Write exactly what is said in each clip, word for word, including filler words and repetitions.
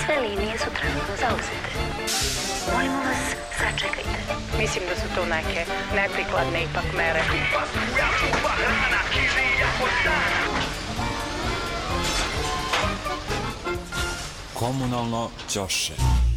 Sve linije su trenutno zauzete. Molimo vas, sačekajte. Mislim da su to neke neprikladne ipak mere. Komunalno ćoše.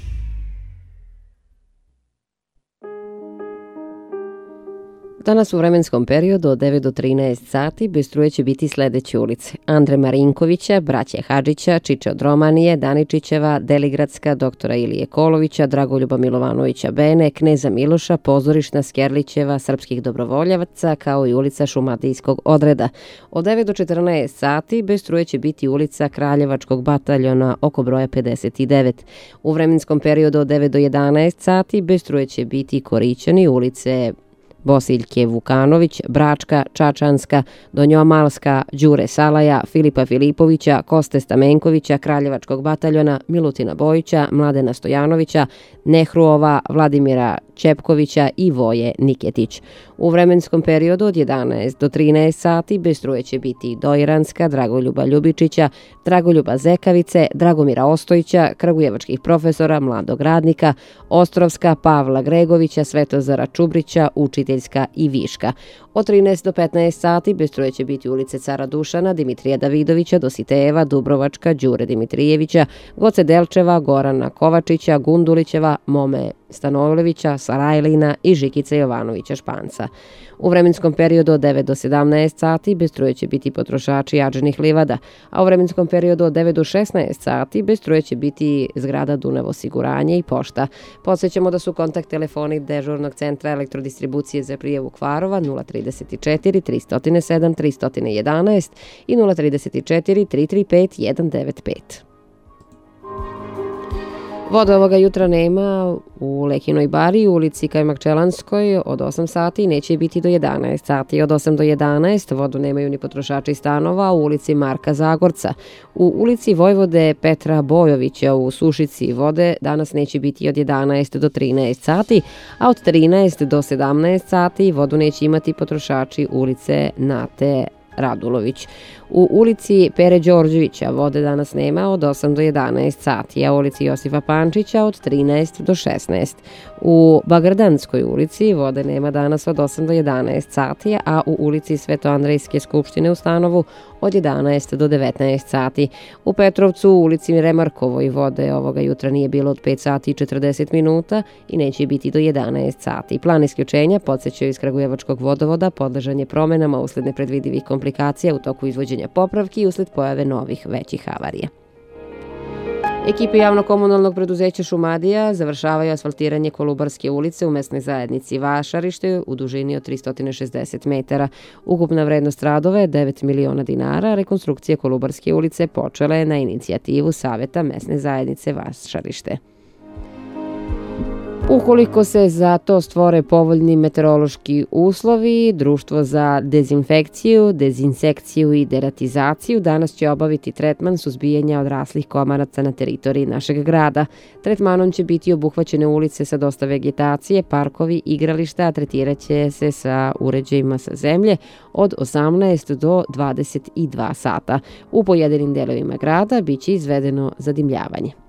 Danas u vremenskom periodu od devet do trinaest sati bez struje će biti sledeće ulice: Andre Marinkovića, braće Hadžića, Čiče od Romanije, Daničićeva, Deligradska, doktora Ilije Kolovića, Dragoljuba Milovanovića Bene, Kneza Miloša, Pozorišna, Skerlićeva, Srpskih dobrovoljevaca, kao i ulica Šumadijskog odreda. Od devet do četrnaest sati bez struje će biti ulica Kraljevačkog bataljona oko broja pedeset devet. U vremenskom periodu od devet do jedanaest sati bez struje će biti Korićani, ulice Bosiljke Vukanović, Bračka, Čačanska, Donjomalska, Đure Salaja, Filipa Filipovića, Koste Stamenkovića, Kraljevačkog bataljona, Milutina Bojića, Mladena Stojanovića, Nehruova, Vladimira Čepkovića i Voje Niketić. U vremenskom periodu od jedanaest do trinaest sati bez struje će biti Dojranska, Dragoljuba Ljubičića, Dragoljuba Zekavice, Dragomira Ostojića, Kragujevačkih profesora, Mladog radnika, Ostrovska, Pavla Gregovića, Svetozara Čubrića, Učiteljska i Viška. Od trinaest do petnaest sati bez struje će biti ulice Cara Dušana, Dimitrija Davidovića, Dositejeva, Dubrovačka, Đure Dimitrijevića, Goce Delčeva, Gorana Kovačića, Gundulićeva, Mome Stanojlevića, Sarajlina i Žikice Jovanovića Španca. U vremenskom periodu od devet do sedamnaest sati bez struje će biti potrošači Adženih livada, a u vremenskom periodu od devet do šesnaest sati bez struje će biti zgrada Dunav osiguranje i pošta. Podsećamo da su kontakt telefoni dežurnog centra elektrodistribucije za prijavu kvarova nula trideset četiri tri zero sedam tri jedan jedan i nula trideset četiri tri tri pet jedan devet pet. Vode ovoga jutra nema u Lekinoj bari, u ulici Kajmakčelanskoj od osam sati, neće biti do jedanaest sati. Od osam do jedanaest vodu nemaju ni potrošači stanova u ulici Marka Zagorca. U ulici Vojvode Petra Bojovića u Sušici vode danas neće biti od jedanaest do trinaest sati, a od trinaest do sedamnaest sati vodu neće imati potrošači ulice Nate Radulović. U ulici Pere Đorđevića vode danas nema od osam do jedanaest sati, a u ulici Josipa Pančića od trinaest do šesnaest. U Bagrdanskoj ulici vode nema danas od osam do jedanaest sati, a u ulici Svetoandrejske skupštine u Stanovu od jedanaest do devetnaest sati. U Petrovcu u ulici Remarkovoj vode ovoga jutra nije bilo od pet sati i četrdeset minuta i neće biti do jedanaest sati. Plan isključenja, podsećaju iz Kragujevačkog vodovoda, podležan je promenama usled nepredvidivih komplikacija u toku izvođenja popravki i usled pojave novih većih havarija. Ekipe javno-komunalnog preduzeća Šumadija završavaju asfaltiranje Kolubarske ulice u mesnoj zajednici Vašarište u dužini od tristo šezdeset metara. Ukupna vrednost radova je devet miliona dinara. Rekonstrukcija Kolubarske ulice počela je na inicijativu Saveta mesne zajednice Vašarište. Ukoliko se za to stvore povoljni meteorološki uslovi, Društvo za dezinfekciju, dezinsekciju i deratizaciju danas će obaviti tretman suzbijanja odraslih komaraca na teritoriji našeg grada. Tretmanom će biti obuhvaćene ulice sa dosta vegetacije, parkovi, igrališta, a tretirat će se sa uređajima sa zemlje od osamnaest do dvadeset dva sata. U pojedinim delovima grada biće izvedeno zadimljavanje.